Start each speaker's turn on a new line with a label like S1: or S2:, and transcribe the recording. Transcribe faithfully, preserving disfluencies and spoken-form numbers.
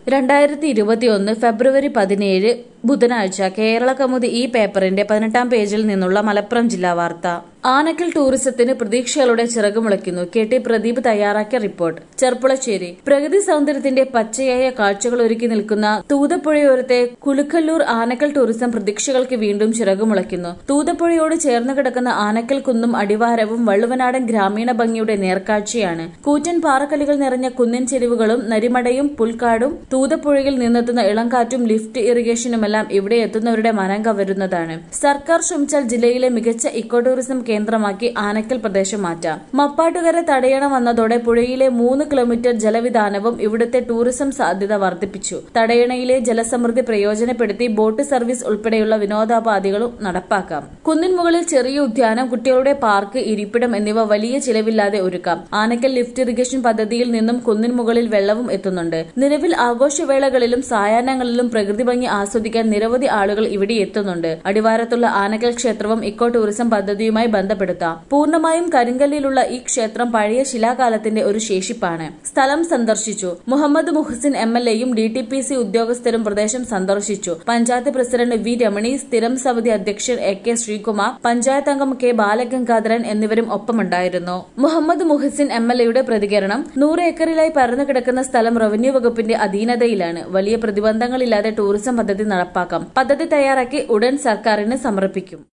S1: രണ്ടായിരത്തി ഇരുപത്തിയൊന്ന് ഫെബ്രുവരി പതിനേഴ് ബുധനാഴ്ച കേരള കൗമുദി ഈ പേപ്പറിന്റെ പതിനെട്ടാം പേജിൽ നിന്നുള്ള മലപ്പുറം ജില്ലാ വാർത്ത. ആനക്കൽ ടൂറിസത്തിന് പ്രതീക്ഷകളുടെ ചിറകുമുളയ്ക്കുന്നു. കെ ടി പ്രദീപ് തയ്യാറാക്കിയ റിപ്പോർട്ട്. ചെർപ്പുളശ്ശേരി. പ്രകൃതി സൗന്ദര്യത്തിന്റെ പച്ചയായ കാഴ്ചകൾ ഒരുക്കി നിൽക്കുന്ന തൂതപ്പുഴയോരത്തെ കുലുക്കല്ലൂർ ആനക്കൽ ടൂറിസം പ്രതീക്ഷകൾക്ക് വീണ്ടും ചിറകുമുളയ്ക്കുന്നു. തൂതപ്പുഴയോട് ചേർന്ന് കിടക്കുന്ന ആനക്കൽ കുന്നും അടിവാരവും വള്ളുവനാടൻ ഗ്രാമീണ ഭംഗിയുടെ നേർക്കാഴ്ചയാണ്. കൂറ്റൻ പാറക്കല്ലുകൾ നിറഞ്ഞ കുന്നിൻ ചെരിവുകളും നരിമടയും പുൽക്കാടും തൂതപ്പുഴയിൽ നിന്നെത്തുന്ന ഇളംകാറ്റും ലിഫ്റ്റ് ഇറിഗേഷനുമെല്ലാം ഇവിടെ എത്തുന്നവരുടെ മനം കവരുന്നതാണ്. സർക്കാർ ശ്രമിച്ചാൽ ജില്ലയിലെ മികച്ച ഇക്കോ ടൂറിസം കേന്ദ്രമാക്കി ആനക്കൽ പ്രദേശം മാറ്റാം. മപ്പാട്ടുകര തടയണ വന്നതോടെ പുഴയിലെ മൂന്ന് കിലോമീറ്റർ ജലവിധാനവും ഇവിടുത്തെ ടൂറിസം സാധ്യത വർദ്ധിപ്പിച്ചു. തടയണയിലെ ജലസമൃദ്ധി പ്രയോജനപ്പെടുത്തി ബോട്ട് സർവീസ് ഉൾപ്പെടെയുള്ള വിനോദോപാധികളും നടപ്പാക്കാം. കുന്നിൻ മുകളിൽ ചെറിയ ഉദ്യാനം, കുട്ടികളുടെ പാർക്ക്, ഇരിപ്പിടം എന്നിവ വലിയ ചിലവില്ലാതെ ഒരുക്കാം. ആനക്കൽ ലിഫ്റ്റ് ഇറിഗേഷൻ പദ്ധതിയിൽ നിന്നും കുന്നിൻ മുകളിൽ വെള്ളവും എത്തുന്നുണ്ട്. നിലവിൽ ആഘോഷവേളകളിലും സായാഹ്നങ്ങളിലും പ്രകൃതി ഭംഗി ആസ്വദിക്കാൻ നിരവധി ആളുകൾ ഇവിടെ എത്തുന്നുണ്ട്. അടിവാരത്തുള്ള ആനക്കൽ ക്ഷേത്രവും ഇക്കോ ടൂറിസം പദ്ധതിയുമായി ബന്ധപ്പെടുത്താം. പൂർണ്ണമായും കരിങ്കല്ലിലുള്ള ഈ ക്ഷേത്രം പഴയ ശിലാകാലത്തിന്റെ ഒരു ശേഷിപ്പാണ്. സ്ഥലം സന്ദർശിച്ചു. മുഹമ്മദ് മുഹസിൻ എം എൽ എയും ഡി ടി പി സി ഉദ്യോഗസ്ഥരും പ്രദേശം സന്ദർശിച്ചു. പഞ്ചായത്ത് പ്രസിഡന്റ് വി രമണി, സ്ഥിരം സമിതി അധ്യക്ഷൻ എ കെ ശ്രീകുമാർ, പഞ്ചായത്ത് അംഗം കെ ബാലഗംഗാധരൻ എന്നിവരും ഒപ്പമുണ്ടായിരുന്നു. മുഹമ്മദ് മുഹസിൻ എം എൽ എയുടെ പ്രതികരണം. നൂറ് ഏക്കറിലായി പരന്നു കിടക്കുന്ന സ്ഥലം റവന്യൂ വകുപ്പിന്റെ അധീനതയിലാണ്. വലിയ പ്രതിബന്ധങ്ങളില്ലാതെ ടൂറിസം പദ്ധതി നടപ്പാക്കാം. പദ്ധതി തയ്യാറാക്കി ഉടൻ സർക്കാരിന് സമർപ്പിക്കും.